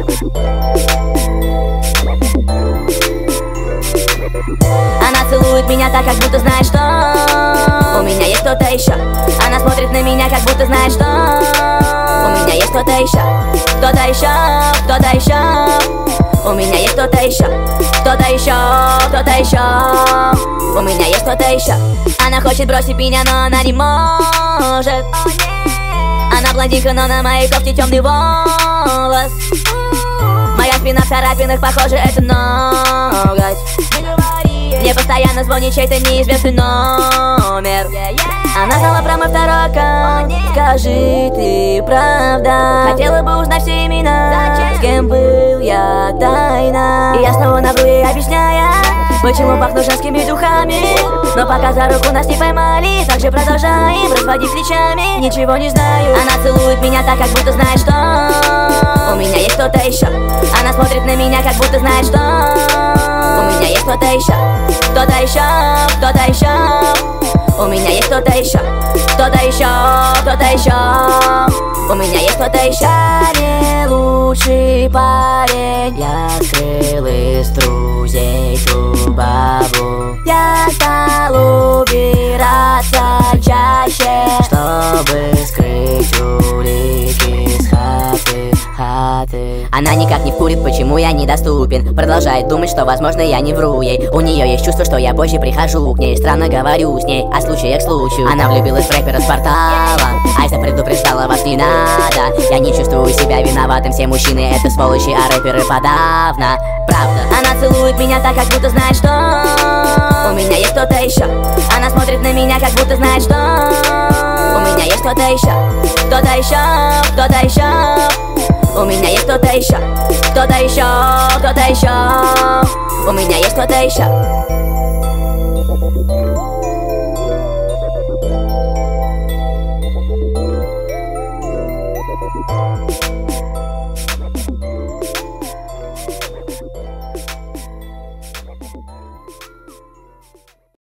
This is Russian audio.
Она целует меня так, как будто знает, что у меня есть кто-то еще. Она смотрит на меня, как будто знает, что у меня есть кто-то еще. Кто-то еще, кто-то еще. У меня есть кто-то еще. Кто-то еще, кто-то еще. У меня есть кто-то еще. Она хочет бросить меня, но она не может. Она блондинка, но на моей кофте темный волос. Моя спина в царапинах, похоже, это ноготь. Мне постоянно звонит чей-то неизвестный номер. Она знала про мой второй аккаунт. Скажи, ты правда хотела бы узнать все имена, с кем был я тайно. И я снова навру ей, объясняя, почему пахну женскими духами. Но пока за руку нас не поймали, так же продолжаем разводить плечами. Ничего не знаю. Она целует меня так, как будто знает, что у меня есть кто-то еще. Она смотрит на меня, как будто знает, что у меня есть кто-то еще. Кто-то еще, кто-то еще. У меня есть кто-то еще. Кто-то еще, кто-то еще. У меня есть кто-то еще. Я не лучший парень. Я скрыл из друзей ту бабу. Я стал убираться чаще, чтобы скрыть улики с хаты. Она никак не вкурит, почему я недоступен. Продолжает думать, что возможно я не вру ей. У нее есть чувство, что я позже прихожу к ней. Странно говорю с ней о случае к случаю. Она влюбилась в рэпера с портала. Айза предупреждала, вас не надо. Я не чувствую себя виноватым. Все мужчины это сволочи, а рэперы подавно. Правда. Она целует меня так, как будто знает, что у меня есть кто-то еще. Она смотрит на меня, как будто знает, что у меня есть кто-то еще. Кто-то еще, кто-то еще. У меня есть кто-то еще. Кто-то еще, кто-то еще. У меня есть кто-то еще.